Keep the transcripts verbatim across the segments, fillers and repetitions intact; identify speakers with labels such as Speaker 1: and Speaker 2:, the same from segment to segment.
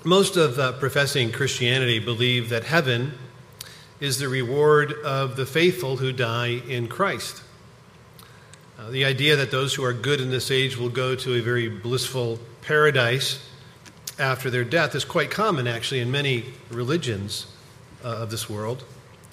Speaker 1: Most of uh, professing Christianity believe that heaven is the reward of the faithful who die in Christ. Uh, the idea that those who are good in this age will go to a very blissful paradise after their death is quite common, actually, in many religions uh, of this world.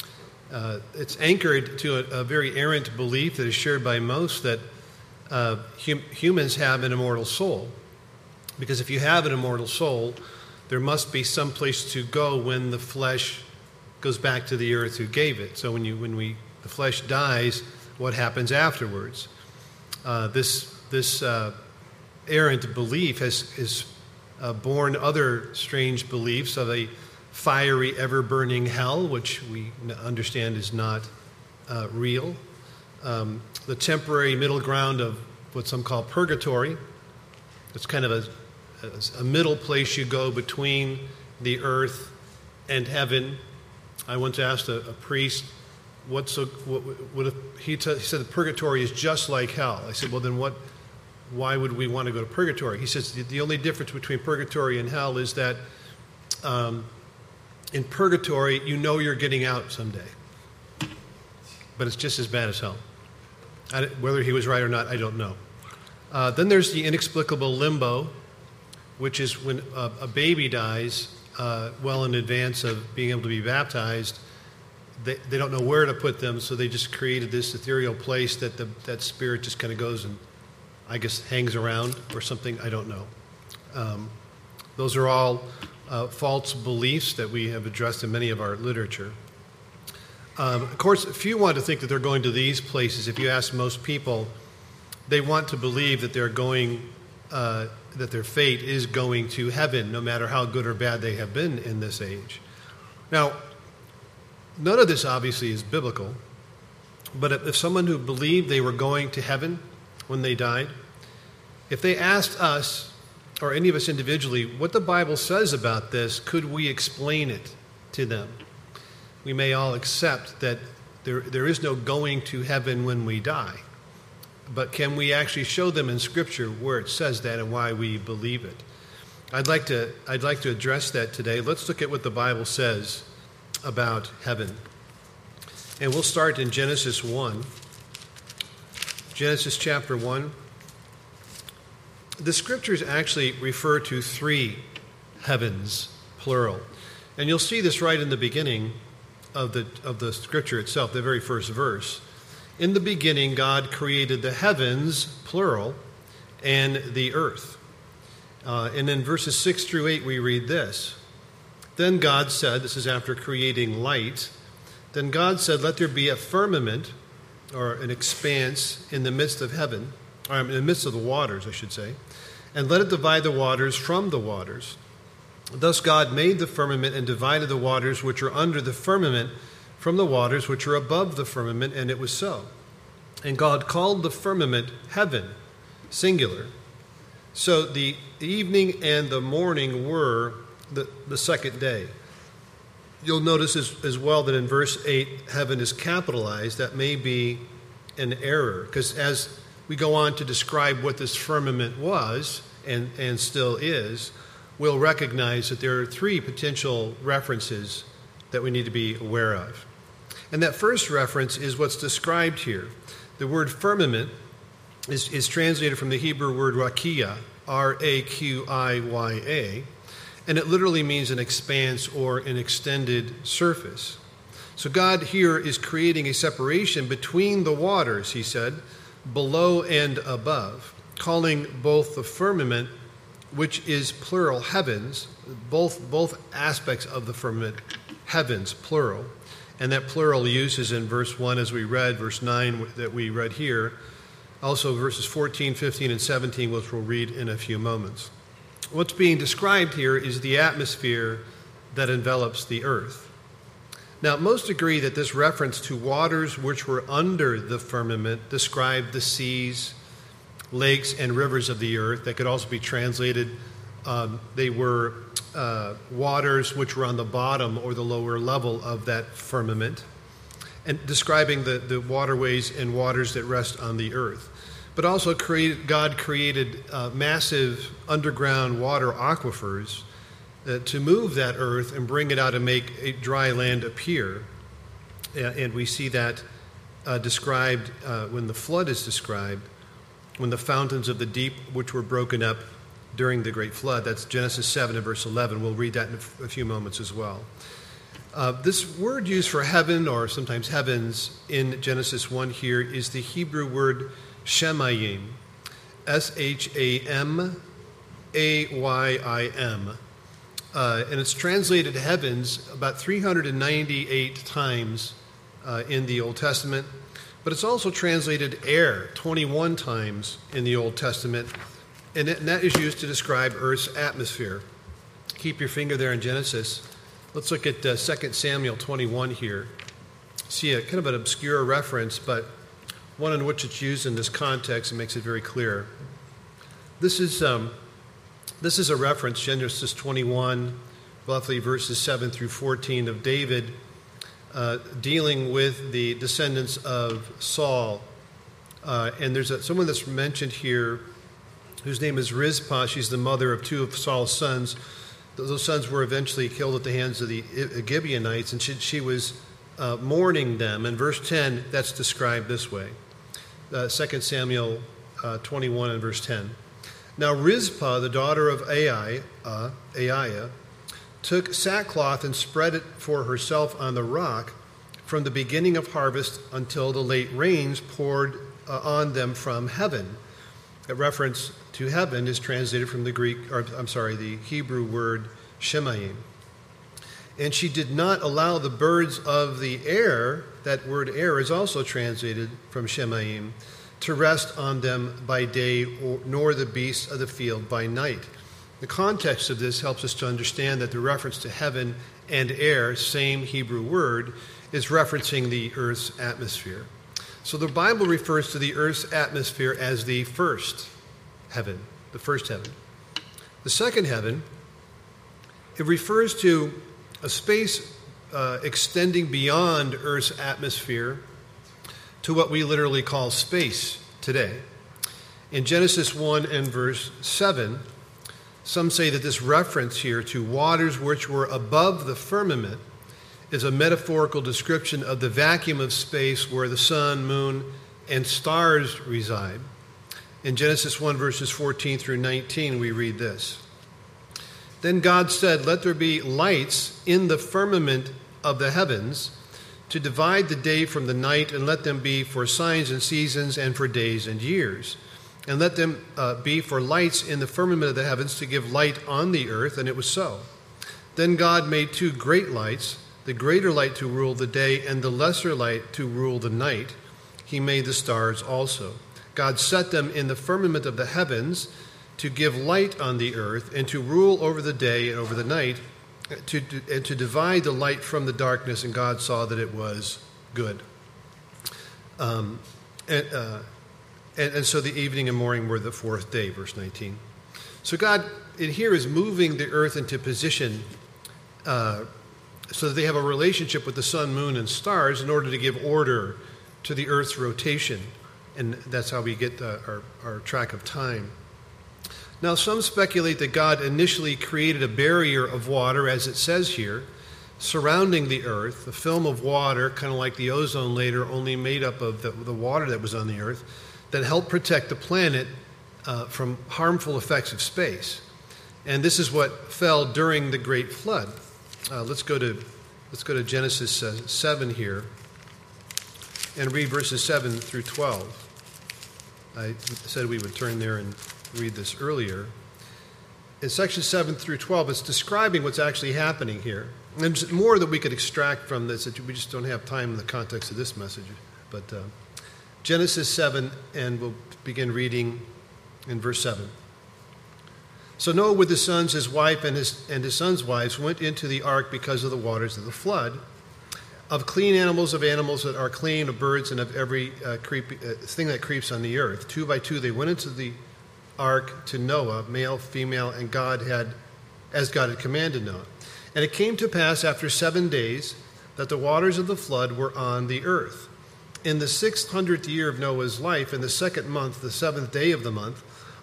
Speaker 1: Uh, it's anchored to a, a very errant belief that is shared by most that uh, hum- humans have an immortal soul. Because if you have an immortal soul, there must be some place to go when the flesh goes back to the earth who gave it. So when you when we the flesh dies, what happens afterwards? Uh, this this uh, errant belief has is uh, born other strange beliefs of a fiery, ever-burning hell, which we understand is not uh, real. Um, the temporary middle ground of what some call purgatory. It's kind of a a middle place you go between the earth and heaven. I once asked a, a priest, "What's so?" What, what if he, t- he said, "Purgatory is just like hell." I said, "Well, then what? Why would we want to go to purgatory?" He says, "The, the only difference between purgatory and hell is that um, in purgatory, you know you're getting out someday, but it's just as bad as hell." I, whether he was right or not, I don't know. Uh, then there's the inexplicable limbo, which is when a, a baby dies uh, well in advance of being able to be baptized. They, they don't know where to put them, so they just created this ethereal place that the, that spirit just kind of goes and, I guess, hangs around or something. I don't know. Um, those are all uh, false beliefs that we have addressed in many of our literature. Um, of course, few want to think that they're going to these places. If you ask most people, they want to believe that they're going uh, that their fate is going to heaven, no matter how good or bad they have been in this age. Now, none of this obviously is biblical, but if someone who believed they were going to heaven when they died, if they asked us, or any of us individually, what the Bible says about this, could we explain it to them? We may all accept that there, there is no going to heaven when we die. But can we actually show them in Scripture where it says that and why we believe it? I'd like to I'd like to address that today. Let's look at what the Bible says about heaven. And we'll start in Genesis one. Genesis chapter one. The Scriptures actually refer to three heavens, plural. And you'll see this right in the beginning of the of the Scripture itself, the very first verse. In the beginning, God created the heavens, plural, and the earth. Uh, and in verses six through eight, we read this. Then God said, this is after creating light, then God said, let there be a firmament, or an expanse, in the midst of heaven, or in the midst of the waters, I should say, and let it divide the waters from the waters. Thus God made the firmament and divided the waters which are under the firmament from the waters which are above the firmament, and it was so. And God called the firmament heaven, singular. So the evening and the morning were the, the second day. You'll notice as, as well that in verse eight, heaven is capitalized. That may be an error, because as we go on to describe what this firmament was, and, and still is, we'll recognize that there are three potential references that we need to be aware of. And that first reference is what's described here. The word firmament is, is translated from the Hebrew word rakia, R A Q I Y A, and it literally means an expanse or an extended surface. So God here is creating a separation between the waters, he said, below and above, calling both the firmament, which is plural heavens, both, both aspects of the firmament, heavens, plural. And that plural use is in verse one as we read, verse nine that we read here. Also verses fourteen, fifteen, and seventeen, which we'll read in a few moments. What's being described here is the atmosphere that envelops the earth. Now, most agree that this reference to waters which were under the firmament described the seas, lakes, and rivers of the earth. That could also be translated, um, they were uh, waters which were on the bottom or the lower level of that firmament, and describing the, the waterways and waters that rest on the earth. But also created, God created uh, massive underground water aquifers uh, to move that earth and bring it out and make a dry land appear. Uh, and we see that uh, described uh, when the flood is described, when the fountains of the deep which were broken up during the great flood. That's Genesis seven and verse eleven. We'll read that in a, f- a few moments as well. Uh, this word used for heaven, or sometimes heavens, in Genesis one here is the Hebrew word shemayim, S H A M A Y I M. Uh, and it's translated heavens about three hundred ninety-eight times uh, in the Old Testament, but it's also translated air twenty-one times in the Old Testament, and, it, and that is used to describe Earth's atmosphere. Keep your finger there in Genesis. Let's look at uh, Second Samuel twenty-one here. See a kind of an obscure reference, but one in which it's used in this context and makes it very clear. This is um, this is a reference, Genesis twenty-one, roughly verses seven through fourteen, of David uh, dealing with the descendants of Saul. Uh, and there's a, someone that's mentioned here whose name is Rizpah. She's the mother of two of Saul's sons. Those sons were eventually killed at the hands of the Gibeonites, and she, she was uh, mourning them. In verse ten, that's described this way. Uh, Second Samuel uh, twenty-one and verse ten. Now Rizpah, the daughter of Ai, uh, Aiah, took sackcloth and spread it for herself on the rock from the beginning of harvest until the late rains poured uh, on them from heaven. A reference to heaven is translated from the Greek, or I'm sorry, the Hebrew word shemayim. And she did not allow the birds of the air, that word air is also translated from shemayim, to rest on them by day, or, nor the beasts of the field by night. The context of this helps us to understand that the reference to heaven and air, same Hebrew word, is referencing the earth's atmosphere. So the Bible refers to the earth's atmosphere as the first heaven, the first heaven. The second heaven, it refers to a space uh, extending beyond Earth's atmosphere to what we literally call space today. In Genesis one and verse seven, some say that this reference here to waters which were above the firmament is a metaphorical description of the vacuum of space where the sun, moon, and stars reside. In Genesis one, verses fourteen through nineteen, we read this. Then God said, "Let there be lights in the firmament of the heavens to divide the day from the night, and let them be for signs and seasons and for days and years. And let them uh, be for lights in the firmament of the heavens to give light on the earth." And it was so. Then God made two great lights, the greater light to rule the day and the lesser light to rule the night. He made the stars also. God set them in the firmament of the heavens to give light on the earth and to rule over the day and over the night, to, to, and to divide the light from the darkness. And God saw that it was good. Um, and, uh, and, and so the evening and morning were the fourth day, verse nineteen. So God in here is moving the earth into position uh, so that they have a relationship with the sun, moon, and stars in order to give order to the earth's rotation. And that's how we get uh, our, our track of time. Now, some speculate that God initially created a barrier of water, as it says here, surrounding the earth, a film of water, kind of like the ozone layer, only made up of the, the water that was on the earth, that helped protect the planet uh, from harmful effects of space. And this is what fell during the Great Flood. Uh, let's go to let's go to Genesis uh, seven here and read verses seven through twelve. I said we would turn there and read this earlier. In section seven through twelve, it's describing what's actually happening here. And there's more that we could extract from this that we just don't have time in the context of this message. But uh, Genesis seven, and we'll begin reading in verse seven. So Noah with his sons, his wife, and his, and his sons' wives went into the ark because of the waters of the flood, of clean animals, of animals that are clean, of birds, and of every uh, creepy, uh, thing that creeps on the earth. Two by two they went into the ark to Noah, male, female, and God had, as God had commanded Noah. And it came to pass after seven days that the waters of the flood were on the earth. In the six hundredth year of Noah's life, in the second month, the seventh day of the month,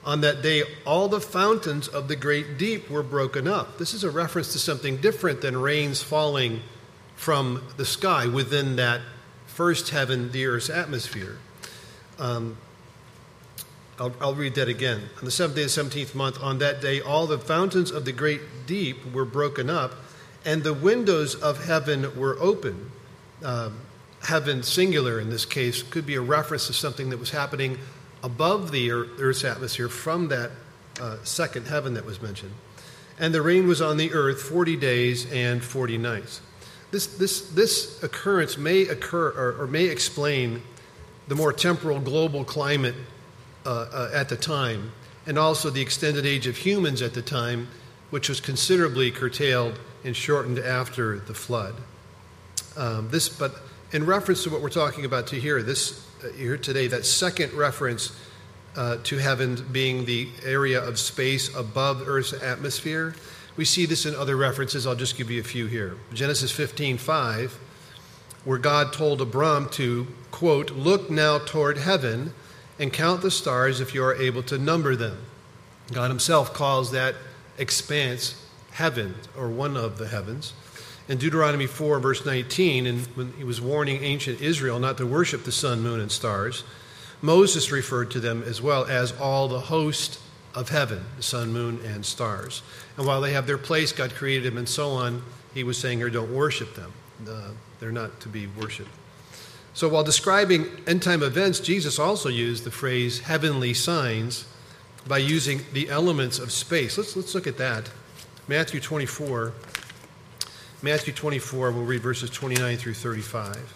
Speaker 1: On that day, all the fountains of the great deep were broken up. This is a reference to something different than rains falling from the sky within that first heaven, the earth's atmosphere. Um, I'll, I'll read that again. On the seventh day of the seventeenth month, on that day, all the fountains of the great deep were broken up, and the windows of heaven were open. Um, heaven, singular in this case, could be a reference to something that was happening above the earth's atmosphere from that uh, second heaven that was mentioned. And the rain was on the earth forty days and forty nights. This, this, this occurrence may occur or, or may explain the more temporal global climate uh, uh, at the time, and also the extended age of humans at the time, which was considerably curtailed and shortened after the flood. Um, this, but in reference to what we're talking about to here, this uh, here today, that second reference uh, to heaven being the area of space above Earth's atmosphere, we see this in other references. I'll just give you a few here. Genesis fifteen five, where God told Abram to, quote, "Look now toward heaven and count the stars if you are able to number them." God himself calls that expanse heaven, or one of the heavens. In Deuteronomy four, verse nineteen, and when he was warning ancient Israel not to worship the sun, moon, and stars, Moses referred to them as well as all the host of heaven, the sun, moon, and stars. And while they have their place, God created them and so on, he was saying here, don't worship them. Uh, they're not to be worshipped. So while describing end-time events, Jesus also used the phrase heavenly signs by using the elements of space. Let's, let's look at that. Matthew twenty-four. Matthew twenty-four, we'll read verses twenty-nine through thirty-five.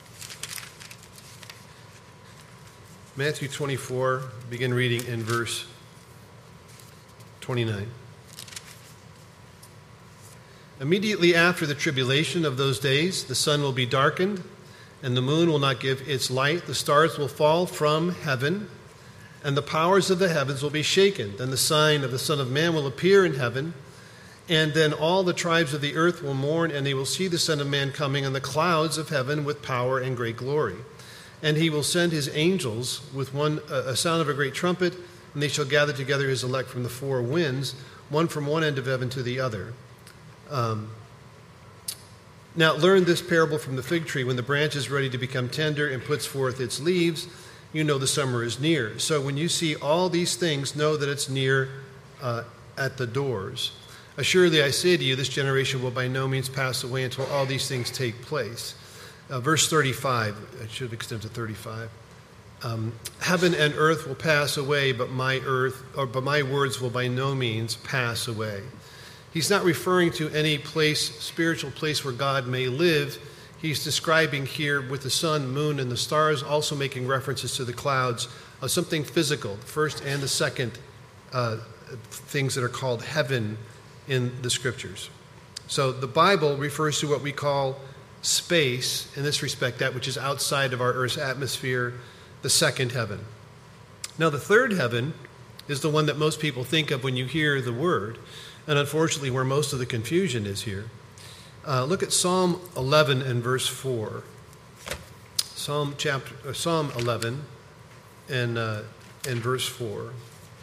Speaker 1: Matthew twenty-four, begin reading in verse twenty-nine. Immediately after the tribulation of those days, the sun will be darkened, and the moon will not give its light. The stars will fall from heaven, and the powers of the heavens will be shaken. Then the sign of the Son of Man will appear in heaven, and then all the tribes of the earth will mourn, and they will see the Son of Man coming on the clouds of heaven with power and great glory. And he will send his angels with one a sound of a great trumpet, and they shall gather together his elect from the four winds, one from one end of heaven to the other. Um, now learn this parable from the fig tree. When the branch is ready to become tender and puts forth its leaves, you know the summer is near. So when you see all these things, know that it's near uh, at the doors. Assuredly, I say to you, this generation will by no means pass away until all these things take place. Uh, verse thirty-five, I should extend to thirty-five. Um, Heaven and earth will pass away, but my earth, or but my words will by no means pass away. He's not referring to any place, spiritual place where God may live. He's describing here with the sun, moon, and the stars, also making references to the clouds, of something physical, the first and the second uh, things that are called heaven in the scriptures. So the Bible refers to what we call space, in this respect, that which is outside of our Earth's atmosphere, the second heaven. Now the third heaven is the one that most people think of when you hear the word, and unfortunately where most of the confusion is here. Uh, look at Psalm eleven and verse four. Psalm chapter, uh, Psalm eleven and, uh, and verse four.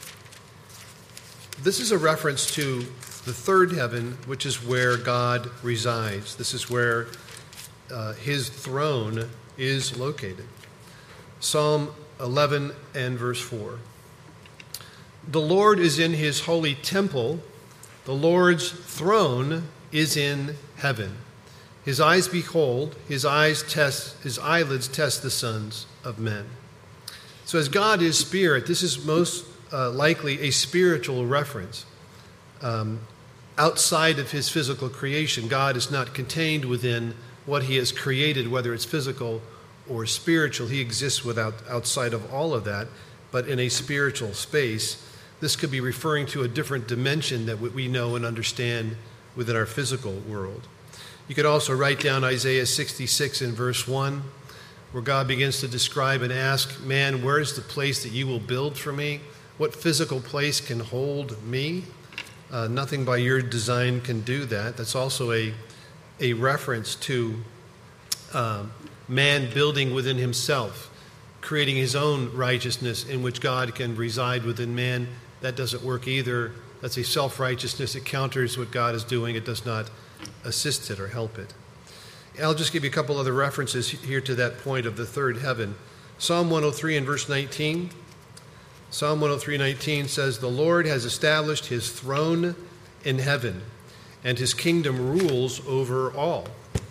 Speaker 1: This is a reference to the third heaven, which is where God resides. This is where uh, his throne is located. Psalm eleven and verse four. The Lord is in his holy temple. The Lord's throne is in heaven. His eyes behold, his eyes test, his eyelids test the sons of men. So as God is spirit, this is most uh, likely a spiritual reference. Um, outside of his physical creation, God is not contained within what he has created, whether it's physical or spiritual. He exists without outside of all of that, but in a spiritual space. This could be referring to a different dimension that we know and understand within our physical world. You could also write down Isaiah sixty-six in verse one, where God begins to describe and ask, man, where's the place that you will build for me? What physical place can hold me? Uh, nothing by your design can do that. That's also a, a reference to um, man building within himself, creating his own righteousness in which God can reside within man. That doesn't work either. That's a self-righteousness. It counters what God is doing. It does not assist it or help it. I'll just give you a couple other references here to that point of the third heaven. Psalm one oh three and verse nineteen. Psalm one oh three nineteen says, "The Lord has established his throne in heaven, and his kingdom rules over all."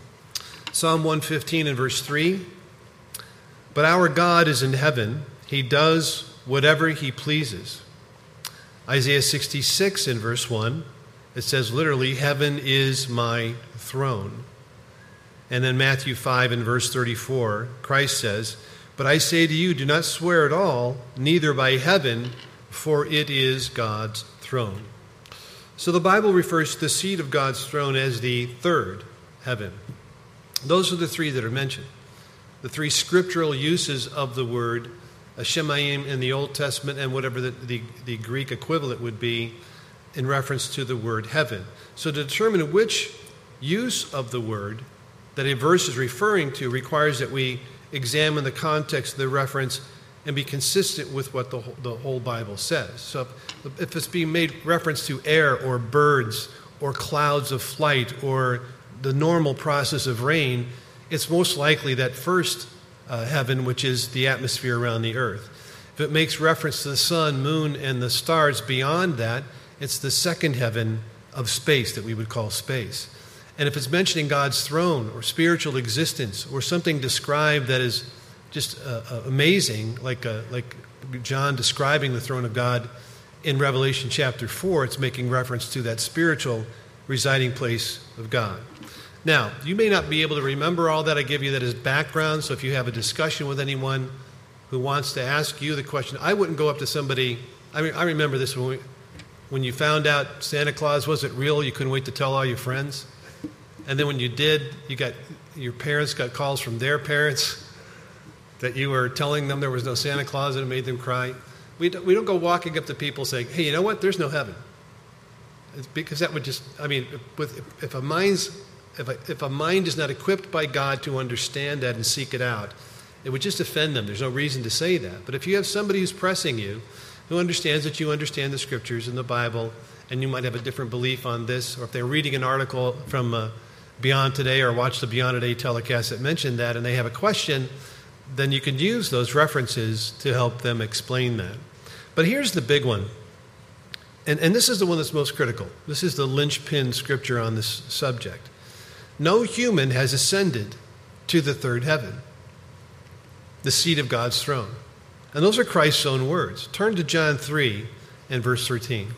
Speaker 1: Psalm one fifteen and verse three, "But our God is in heaven. He does whatever he pleases." Isaiah sixty-six and verse one, it says literally, "Heaven is my throne." And then Matthew five and verse thirty-four, Christ says, "But I say to you, do not swear at all, neither by heaven, for it is God's throne." So the Bible refers to the seat of God's throne as the third heaven. Those are the three that are mentioned. The three scriptural uses of the word Shemayim in the Old Testament and whatever the, the, the Greek equivalent would be in reference to the word heaven. So to determine which use of the word that a verse is referring to requires that we examine the context of the reference and be consistent with what the whole, the whole Bible says. So if, if it's being made reference to air or birds or clouds of flight or the normal process of rain, it's most likely that first uh, heaven, which is the atmosphere around the earth. If it makes reference to the sun, moon, and the stars beyond that, it's the second heaven of space that we would call space. And if it's mentioning God's throne or spiritual existence or something described that is just uh, uh, amazing, like uh, like John describing the throne of God in Revelation chapter four, it's making reference to that spiritual residing place of God. Now, you may not be able to remember all that I give you that as background, so if you have a discussion with anyone who wants to ask you the question, I wouldn't go up to somebody. I mean, I remember this when we, when you found out Santa Claus wasn't real, you couldn't wait to tell all your friends. And then when you did, you got your parents got calls from their parents that you were telling them there was no Santa Claus, and it made them cry. We don't, we don't go walking up to people saying, "Hey, you know what? There's no heaven." It's because that would just, I mean, with, if a mind's if a, if a mind is not equipped by God to understand that and seek it out, it would just offend them. There's no reason to say that. But if you have somebody who's pressing you, who understands that you understand the Scriptures and the Bible, and you might have a different belief on this, or if they're reading an article from uh, Beyond Today or watch the Beyond Today telecast that mentioned that and they have a question, then you can use those references to help them explain that. But here's the big one, and, and this is the one that's most critical. This is the linchpin scripture on this subject. No human has ascended to the third heaven, the seat of God's throne. And those are Christ's own words. Turn to John three and verse thirteen.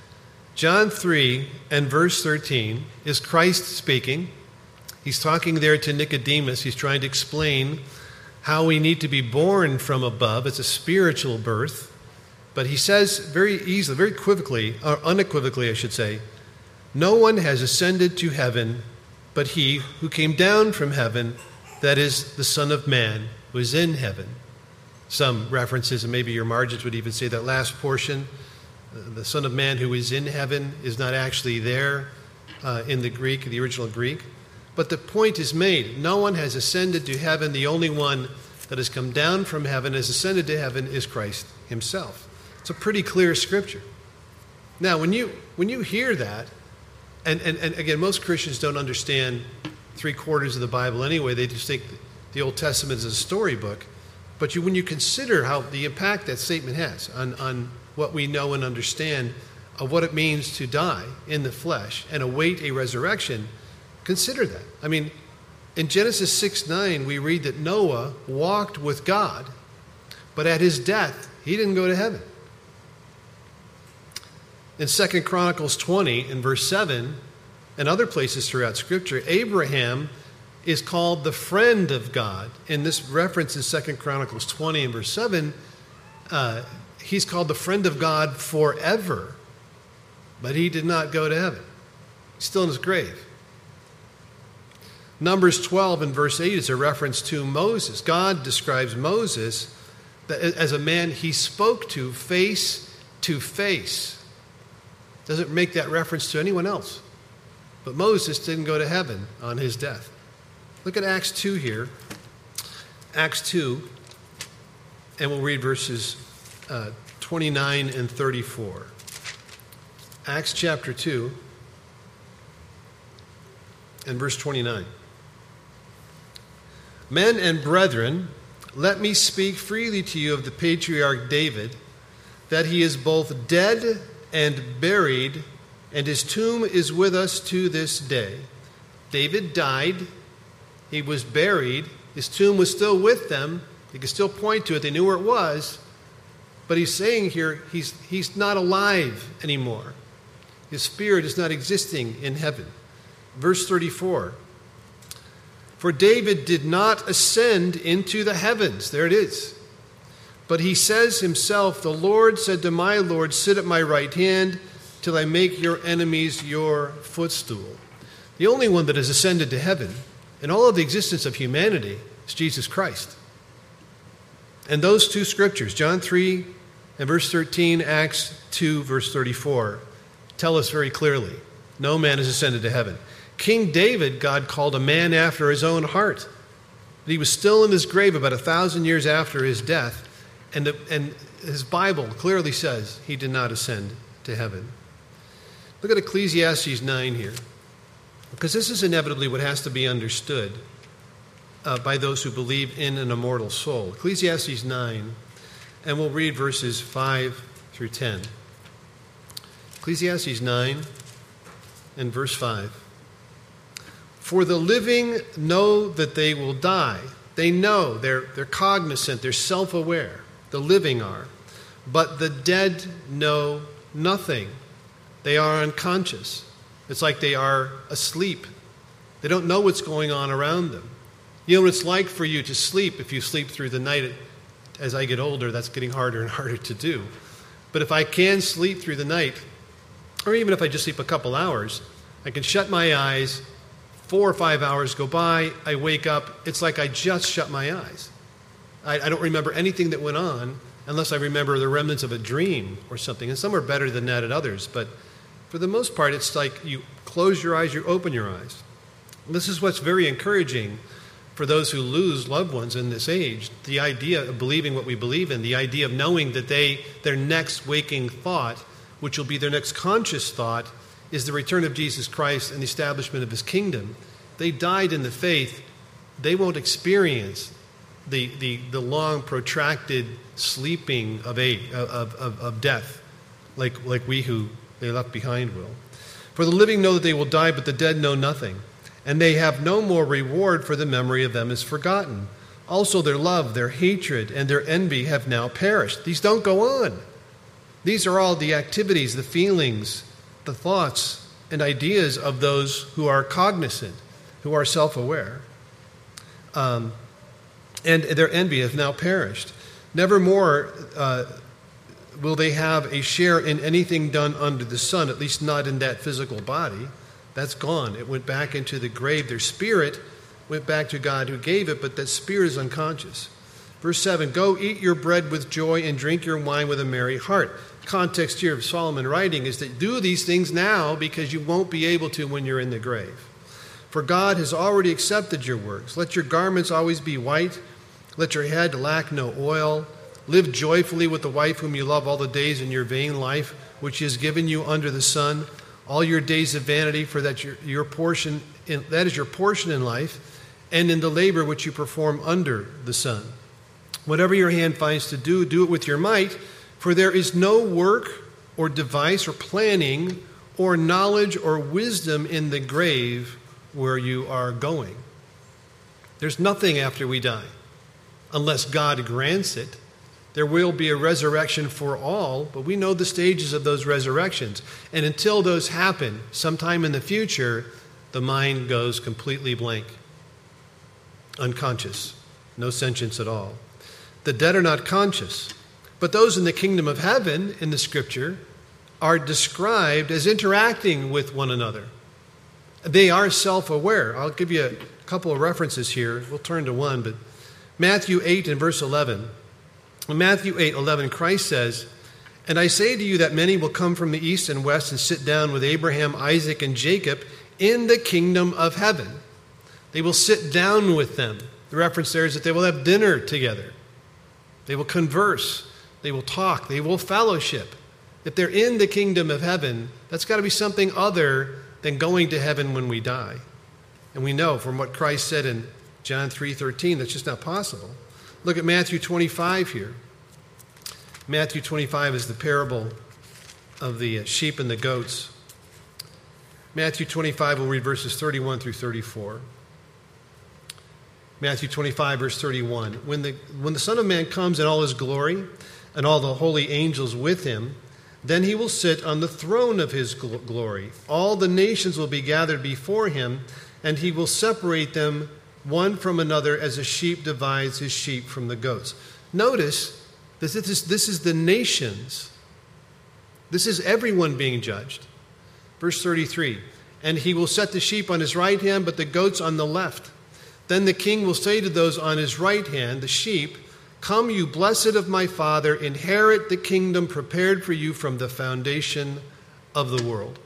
Speaker 1: John three and verse thirteen is Christ speaking. He's talking there to Nicodemus. He's trying to explain how we need to be born from above. It's a spiritual birth. But he says very easily, very equivocally, or unequivocally, I should say, "No one has ascended to heaven but he who came down from heaven, that is the Son of Man, who is in heaven." Some references, and maybe your margins would even say that last portion, the Son of Man who is in heaven, is not actually there uh, in the Greek, the original Greek. But the point is made. No one has ascended to heaven. The only one that has come down from heaven, has ascended to heaven, is Christ himself. It's a pretty clear scripture. Now, when you when you hear that, and, and, and again, most Christians don't understand three quarters of the Bible anyway. They just think the Old Testament is a storybook. But you, when you consider how the impact that statement has on, on what we know and understand of what it means to die in the flesh and await a resurrection, consider that. I mean, in Genesis six nine, we read that Noah walked with God, but at his death, he didn't go to heaven. In Second Chronicles twenty, in verse seven, and other places throughout Scripture, Abraham is called the friend of God. In this reference in Second Chronicles twenty and verse seven, uh, he's called the friend of God forever. But he did not go to heaven. He's still in his grave. Numbers twelve and verse eight is a reference to Moses. God describes Moses as a man he spoke to face to face. Doesn't make that reference to anyone else. But Moses didn't go to heaven on his death. Look at Acts two here. Acts two and we'll read verses uh, twenty-nine and thirty-four. Acts chapter two and verse twenty-nine. Men and brethren, let me speak freely to you of the patriarch David, that he is both dead and buried, and his tomb is with us to this day. David died, he was buried, his tomb was still with them. They could still point to it, they knew where it was. But he's saying here, he's, he's not alive anymore. His spirit is not existing in heaven. Verse thirty-four. For David did not ascend into the heavens. There it is. But he says himself, the Lord said to my Lord, sit at my right hand till I make your enemies your footstool. The only one that has ascended to heaven in all of the existence of humanity is Jesus Christ. And those two scriptures, John three and verse thirteen, Acts two, verse thirty-four, tell us very clearly, no man has ascended to heaven. King David, God called a man after his own heart. But he was still in his grave about a thousand years after his death, and, the, and his Bible clearly says he did not ascend to heaven. Look at Ecclesiastes nine here, because this is inevitably what has to be understood uh, by those who believe in an immortal soul. Ecclesiastes nine, and we'll read verses five through ten. Ecclesiastes nine and verse five. For the living know that they will die. They know, they're, they're cognizant, they're self-aware. The living are. But the dead know nothing. They are unconscious. It's like they are asleep. They don't know what's going on around them. You know what it's like for you to sleep if you sleep through the night. As I get older, that's getting harder and harder to do. But if I can sleep through the night, or even if I just sleep a couple hours, I can shut my eyes. Four or five hours go by, I wake up, it's like I just shut my eyes. I, I don't remember anything that went on unless I remember the remnants of a dream or something. And some are better than that at others, but for the most part, it's like you close your eyes, you open your eyes. And this is what's very encouraging for those who lose loved ones in this age. The idea of believing what we believe in, the idea of knowing that they their next waking thought, which will be their next conscious thought, is the return of Jesus Christ and the establishment of his kingdom. They died in the faith. They won't experience the, the, the long, protracted sleeping of, age, of, of, of death like, like we who they left behind will. For the living know that they will die, but the dead know nothing. And they have no more reward, for the memory of them is forgotten. Also their love, their hatred, and their envy have now perished. These don't go on. These are all the activities, the feelings, the thoughts and ideas of those who are cognizant, who are self-aware. Um, and their envy has now perished. Nevermore uh, will they have a share in anything done under the sun, at least not in that physical body. That's gone. It went back into the grave. Their spirit went back to God who gave it, but that spirit is unconscious. Verse seven, go eat your bread with joy and drink your wine with a merry heart. Context here of Solomon writing is that do these things now because you won't be able to when you're in the grave. For God has already accepted your works. Let your garments always be white. Let your head lack no oil. Live joyfully with the wife whom you love all the days in your vain life, which he has given you under the sun. All your days of vanity, for that your, your portion in, that is your portion in life, and in the labor which you perform under the sun. Whatever your hand finds to do, do it with your might. For there is no work or device or planning or knowledge or wisdom in the grave where you are going. There's nothing after we die, unless God grants it. There will be a resurrection for all, but we know the stages of those resurrections. And until those happen, sometime in the future, the mind goes completely blank, unconscious, no sentience at all. The dead are not conscious. But those in the kingdom of heaven, in the scripture, are described as interacting with one another. They are self-aware. I'll give you a couple of references here. We'll turn to one, but Matthew eight and verse eleven. In Matthew eight eleven, Christ says, and I say to you that many will come from the east and west and sit down with Abraham, Isaac, and Jacob in the kingdom of heaven. They will sit down with them. The reference there is that they will have dinner together. They will converse. They will talk. They will fellowship. If they're in the kingdom of heaven, that's got to be something other than going to heaven when we die. And we know from what Christ said in John three thirteen, that's just not possible. Look at Matthew twenty-five here. Matthew twenty-five is the parable of the sheep and the goats. Matthew twenty-five, we'll read verses thirty-one through thirty-four. Matthew twenty-five, verse thirty-one. When the, when the Son of Man comes in all his glory, and all the holy angels with him, then he will sit on the throne of his gl- glory. All the nations will be gathered before him, and he will separate them one from another as a sheep divides his sheep from the goats. Notice, this is, this is the nations. This is everyone being judged. Verse thirty-three, and he will set the sheep on his right hand, but the goats on the left. Then the king will say to those on his right hand, the sheep, come, you blessed of my Father, inherit the kingdom prepared for you from the foundation of the world.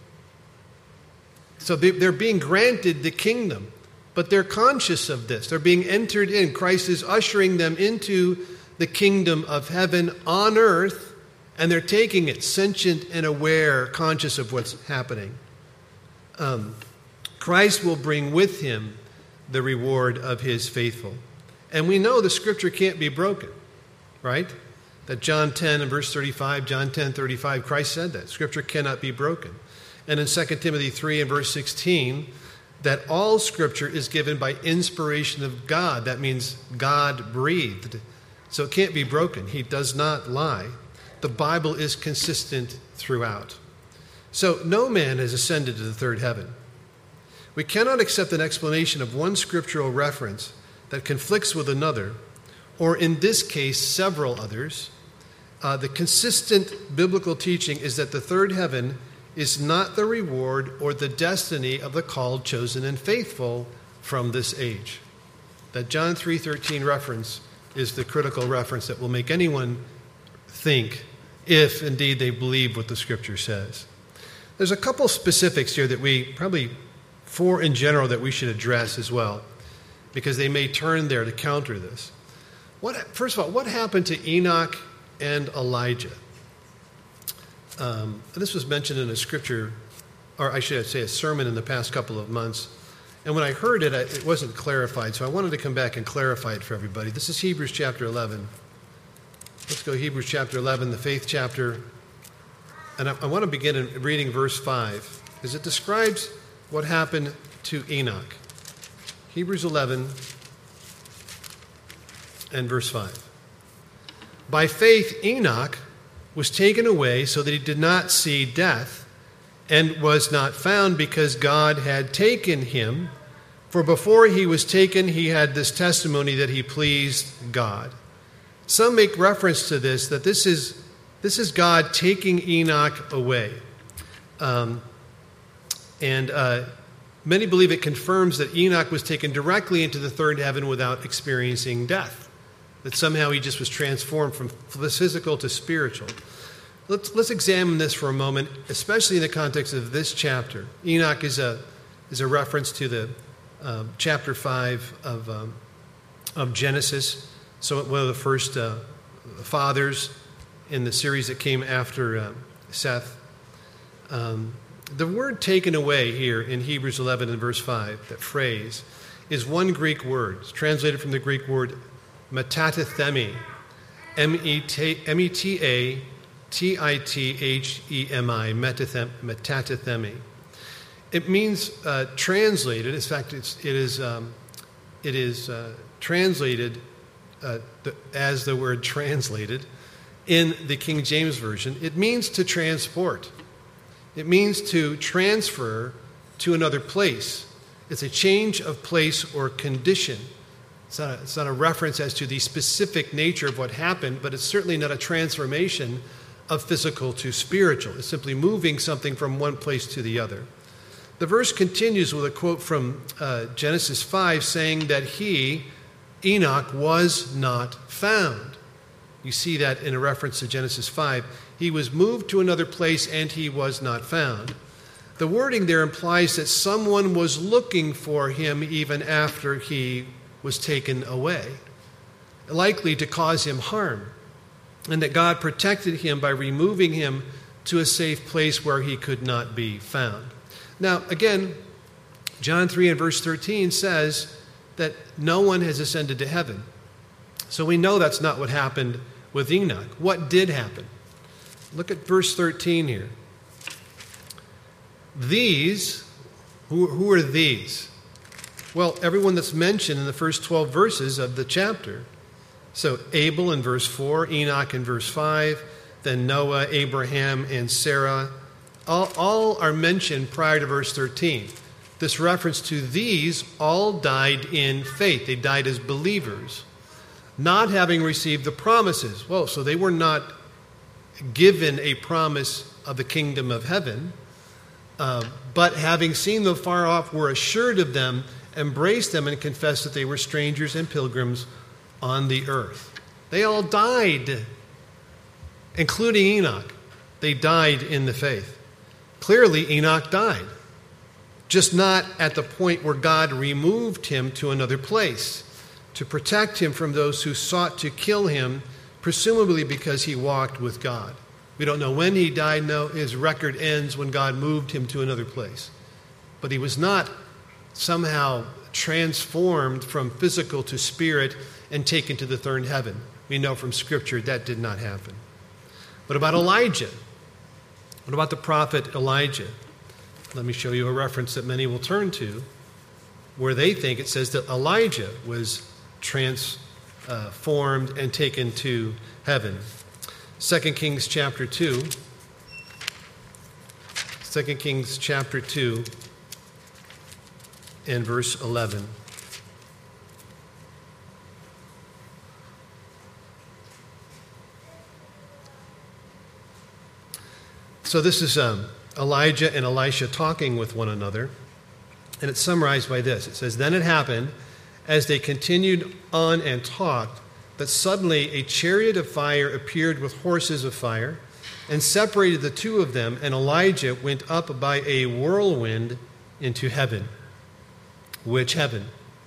Speaker 1: So they're being granted the kingdom, but they're conscious of this. They're being entered in. Christ is ushering them into the kingdom of heaven on earth, and they're taking it sentient and aware, conscious of what's happening. Um, Christ will bring with him the reward of his faithful. And we know the scripture can't be broken, right? That John ten and verse thirty-five, John ten thirty-five, Christ said that. Scripture cannot be broken. And in Second Timothy three and verse sixteen, that all scripture is given by inspiration of God. That means God breathed. So it can't be broken. He does not lie. The Bible is consistent throughout. So no man has ascended to the third heaven. We cannot accept an explanation of one scriptural reference that conflicts with another, or in this case, several others. Uh, the consistent biblical teaching is that the third heaven is not the reward or the destiny of the called, chosen, and faithful from this age. That John three thirteen reference is the critical reference that will make anyone think, if indeed they believe what the scripture says. There's a couple specifics here that we probably, four in general, that we should address as well, because they may turn there to counter this. What, first of all, what happened to Enoch and Elijah? Um, this was mentioned in a scripture, or I should say a sermon in the past couple of months. And when I heard it, I, it wasn't clarified, so I wanted to come back and clarify it for everybody. This is Hebrews chapter eleven. Let's go Hebrews chapter eleven, the faith chapter. And I, I want to begin in reading verse five, because it describes what happened to Enoch. Hebrews eleven and verse five. By faith, Enoch was taken away so that he did not see death, and was not found because God had taken him. For before he was taken, he had this testimony that he pleased God. Some make reference to this, that this is, this is God taking Enoch away. Um, and uh, many believe it confirms that Enoch was taken directly into the third heaven without experiencing death. That somehow he just was transformed from physical to spiritual. Let's, let's examine this for a moment, especially in the context of this chapter. Enoch is a, is a reference to the uh, chapter five of, um, of Genesis. So one of the first uh, fathers in the series that came after uh, Seth. Um, the word taken away here in Hebrews eleven and verse five, that phrase, is one Greek word. It's translated from the Greek word metatithemi, M E T A T I T H E M I, metatithemi. It means uh, translated. In fact, it's, it is, um, it is uh, translated uh, the, as the word translated in the King James Version. It means to transport. It means to transfer to another place. It's a change of place or condition. It's not, a, it's not a reference as to the specific nature of what happened, but it's certainly not a transformation of physical to spiritual. It's simply moving something from one place to the other. The verse continues with a quote from uh, Genesis five saying that he, Enoch, was not found. You see that in a reference to Genesis five. He was moved to another place and he was not found. The wording there implies that someone was looking for him even after he was taken away. likely to cause him harm, and that God protected him by removing him to a safe place where he could not be found. Now, again, John three and verse thirteen says that no one has ascended to heaven. So we know that's not what happened with Enoch. What did happen? Look at verse thirteen here. These, who, who are these? Well, everyone that's mentioned in the first twelve verses of the chapter. So Abel in verse four, Enoch in verse five, then Noah, Abraham, and Sarah, all, all are mentioned prior to verse thirteen. This reference to these all died in faith. They died as believers, not having received the promises. Well, so they were not given a promise of the kingdom of heaven, uh, but having seen them far off, were assured of them, embraced them, and confessed that they were strangers and pilgrims on the earth. They all died, including Enoch. They died in the faith. Clearly, Enoch died, just not at the point where God removed him to another place to protect him from those who sought to kill him, presumably because he walked with God. We don't know when he died. No, his record ends when God moved him to another place. But he was not somehow transformed from physical to spirit and taken to the third heaven. We know from Scripture that did not happen. What about Elijah? What about the prophet Elijah? Let me show you a reference that many will turn to, where they think it says that Elijah was transformed and taken to heaven. Second Kings chapter two. Second Kings chapter two and verse eleven. So this is um, Elijah and Elisha talking with one another, and it's summarized by this. It says, "Then it happened, as they continued on and talked, that suddenly a chariot of fire appeared with horses of fire, and separated the two of them, and Elijah went up by a whirlwind into heaven." Which heaven?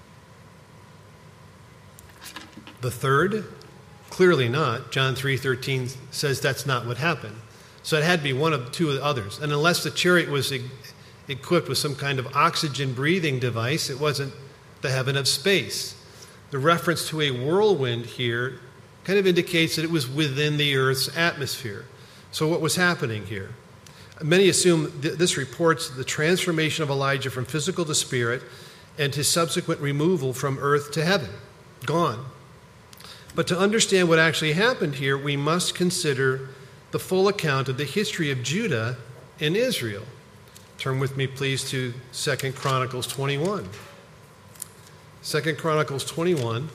Speaker 1: The third? Clearly not. John three thirteen says that's not what happened. So it had to be one of two of the others. And unless the chariot was e- equipped with some kind of oxygen breathing device, it wasn't the heaven of space. The reference to a whirlwind here kind of indicates that it was within the earth's atmosphere. So what was happening here? Many assume th- this reports the transformation of Elijah from physical to spirit and his subsequent removal from earth to heaven. Gone. But to understand what actually happened here, we must consider the full account of the history of Judah and Israel. Turn with me, please, to Second Chronicles twenty-one. Second Chronicles twenty-one.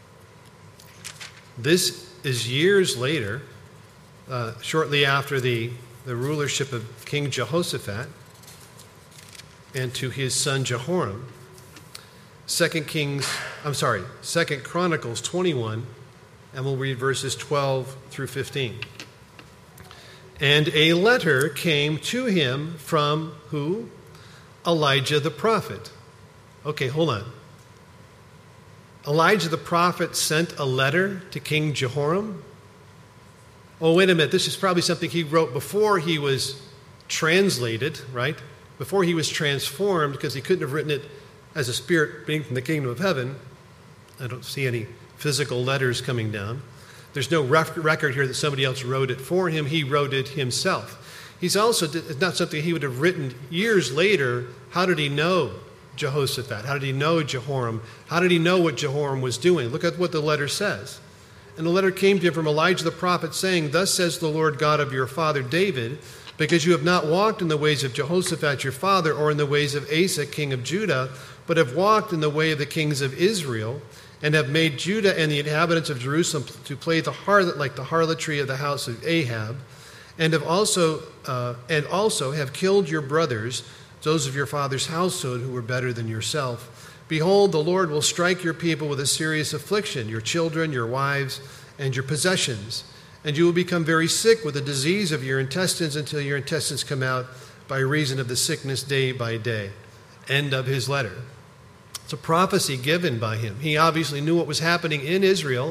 Speaker 1: This is years later, uh, shortly after the, the rulership of King Jehoshaphat and to his son Jehoram. Second Kings, I'm sorry, Second Chronicles twenty-one, and we'll read verses twelve through fifteen. "And a letter came to him from who? Elijah the prophet." Okay, hold on. Elijah the prophet sent a letter to King Jehoram? Oh, wait a minute. This is probably something he wrote before he was translated, right? Before he was transformed, because he couldn't have written it as a spirit being from the kingdom of heaven. I don't see any physical letters coming down. There's no ref- record here that somebody else wrote it for him. He wrote it himself. He's also, it's not something he would have written years later. How did he know Jehoshaphat? How did he know Jehoram? How did he know what Jehoram was doing? Look at what the letter says. "And the letter came to him from Elijah the prophet, saying, Thus says the Lord God of your father David, because you have not walked in the ways of Jehoshaphat your father, or in the ways of Asa king of Judah, but have walked in the way of the kings of Israel, and have made Judah and the inhabitants of Jerusalem to play the harlot like the harlotry of the house of Ahab, and have also uh, and also have killed your brothers, those of your father's household who were better than yourself. Behold, the Lord will strike your people with a serious affliction, your children, your wives, and your possessions. And you will become very sick with the disease of your intestines until your intestines come out by reason of the sickness day by day." End of his letter. It's a prophecy given by him. He obviously knew what was happening in Israel,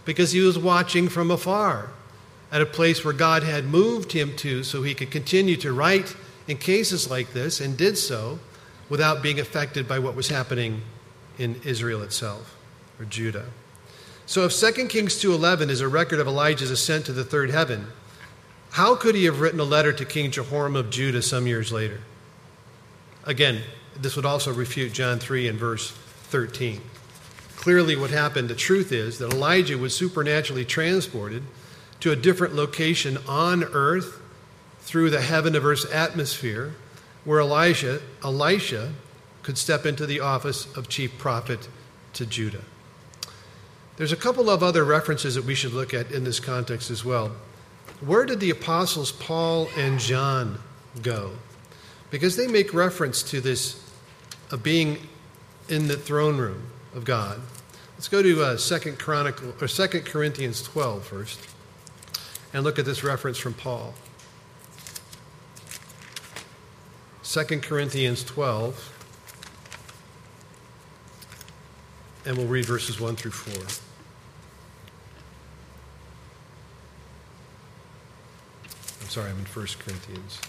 Speaker 1: because he was watching from afar at a place where God had moved him to so he could continue to write in cases like this, and did so without being affected by what was happening in Israel itself, or Judah. So if Second Kings two eleven is a record of Elijah's ascent to the third heaven, how could he have written a letter to King Jehoram of Judah some years later? Again, this would also refute John three and verse thirteen. Clearly what happened, the truth is that Elijah was supernaturally transported to a different location on earth through the heaven of earth's atmosphere, where Elijah, Elisha could step into the office of chief prophet to Judah. There's a couple of other references that we should look at in this context as well. Where did the apostles Paul and John go? Because they make reference to this of being in the throne room of God. Let's go to uh, Second Chronicle or Second Corinthians twelve first, and look at this reference from Paul. Second Corinthians twelve, and we'll read verses one through four. I'm sorry, I'm in First Corinthians.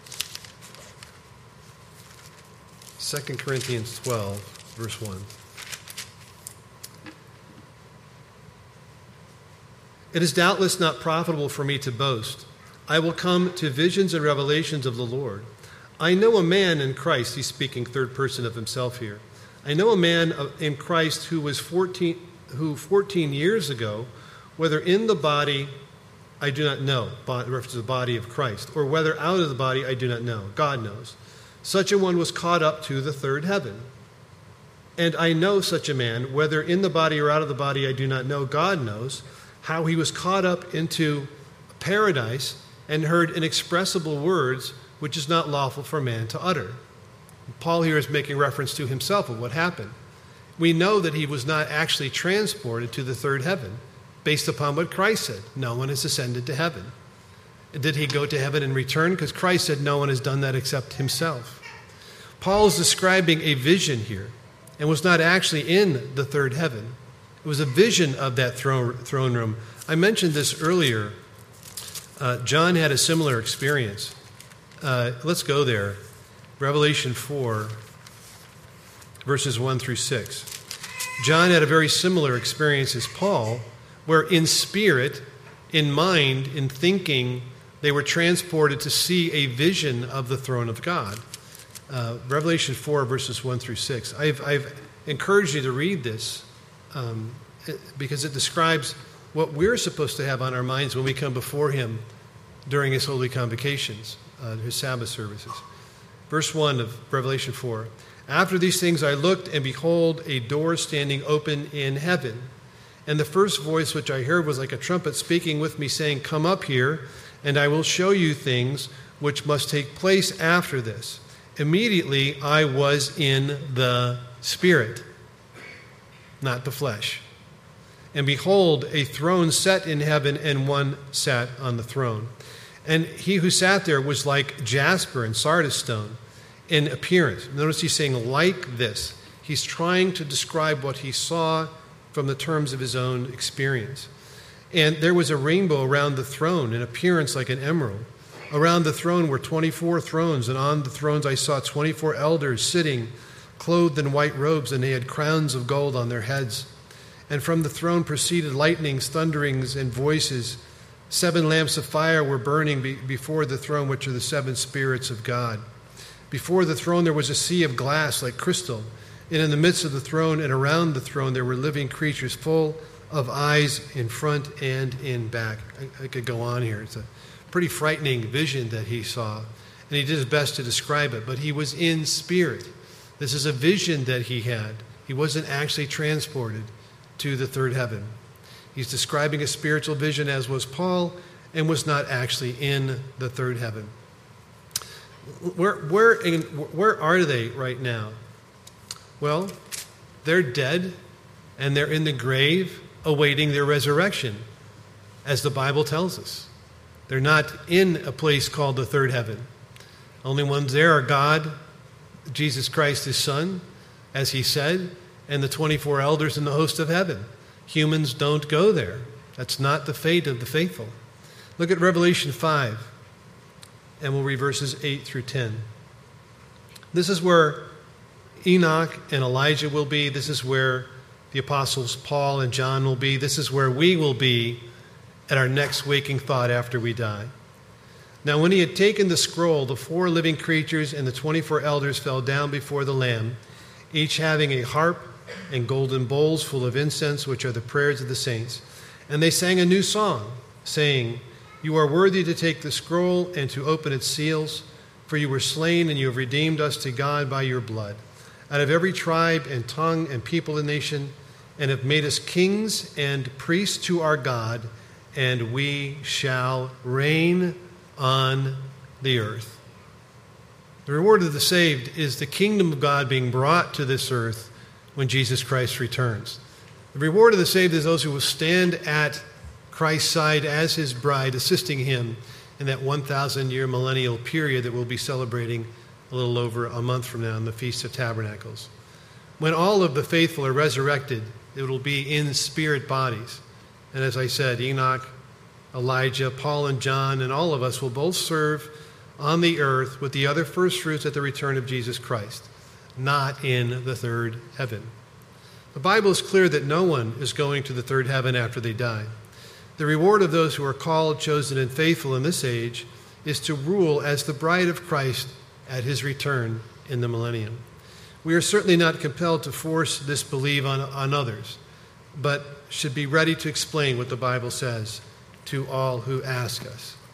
Speaker 1: Second Corinthians twelve, verse one. It is doubtless not profitable for me to boast. I will come to visions and revelations of the Lord. I know a man in Christ, he's speaking third person of himself here. I know a man in Christ who was fourteen, who fourteen years ago, whether in the body, I do not know, reference to the body of Christ, or whether out of the body, I do not know. God knows. Such a one was caught up to the third heaven. And I know such a man, whether in the body or out of the body, I do not know. God knows how he was caught up into paradise and heard inexpressible words which is not lawful for man to utter. Paul here is making reference to himself of what happened. We know that he was not actually transported to the third heaven based upon what Christ said. No one has ascended to heaven. Did he go to heaven and return? Because Christ said no one has done that except himself. Paul is describing a vision here and was not actually in the third heaven. It was a vision of that throne, throne room. I mentioned this earlier. Uh, John had a similar experience. Uh, let's go there. Revelation four, verses one through six. John had a very similar experience as Paul, where in spirit, in mind, in thinking, they were transported to see a vision of the throne of God. Uh, Revelation four, verses one through six. I've, I've encouraged you to read this um, because it describes what we're supposed to have on our minds when we come before him during his holy convocations, uh, his Sabbath services. Verse one of Revelation four. After these things I looked, and behold, a door standing open in heaven. And the first voice which I heard was like a trumpet speaking with me, saying, Come up here, and I will show you things which must take place after this. Immediately I was in the Spirit, not the flesh. And behold, a throne set in heaven, and one sat on the throne. And he who sat there was like jasper and sardis stone in appearance. Notice he's saying like this. He's trying to describe what he saw from the terms of his own experience. And there was a rainbow around the throne, in appearance like an emerald. Around the throne were twenty-four thrones, and on the thrones I saw twenty-four elders sitting, clothed in white robes, and they had crowns of gold on their heads. And from the throne proceeded lightnings, thunderings, and voices. Seven lamps of fire were burning be- before the throne, which are the seven spirits of God. Before the throne there was a sea of glass like crystal, and in the midst of the throne and around the throne there were living creatures full of eyes in front and in back. I, I could go on here. It's a pretty frightening vision that he saw, and he did his best to describe it, but he was in spirit. This is a vision that he had. He wasn't actually transported to the third heaven. He's describing a spiritual vision, as was Paul, and was not actually in the third heaven. Where, where, in, where are they right now? Well, they're dead, and they're in the grave awaiting their resurrection, as the Bible tells us. They're not in a place called the third heaven. Only ones there are God, Jesus Christ, his Son, as he said, and the twenty-four elders in the host of heaven. Humans don't go there. That's not the fate of the faithful. Look at Revelation five, and we'll read verses eight through ten. This is where Enoch and Elijah will be. This is where the apostles Paul and John will be. This is where we will be at our next waking thought after we die. Now, when he had taken the scroll, the four living creatures and the twenty-four elders fell down before the Lamb, each having a harp and golden bowls full of incense, which are the prayers of the saints. And they sang a new song, saying, "You are worthy to take the scroll and to open its seals, for you were slain and you have redeemed us to God by your blood, out of every tribe and tongue and people and nation, and have made us kings and priests to our God, and we shall reign on the earth." The reward of the saved is the kingdom of God being brought to this earth when Jesus Christ returns. The reward of the saved is those who will stand at Christ's side as his bride, assisting him in that one thousand year millennial period that we'll be celebrating a little over a month from now in the Feast of Tabernacles. When all of the faithful are resurrected, it will be in spirit bodies. And as I said, Enoch, Elijah, Paul and John, and all of us will both serve on the earth with the other first fruits at the return of Jesus Christ, not in the third heaven. The Bible is clear that no one is going to the third heaven after they die. The reward of those who are called, chosen, and faithful in this age is to rule as the bride of Christ at his return in the millennium. We are certainly not compelled to force this belief on, on others, but should be ready to explain what the Bible says to all who ask us.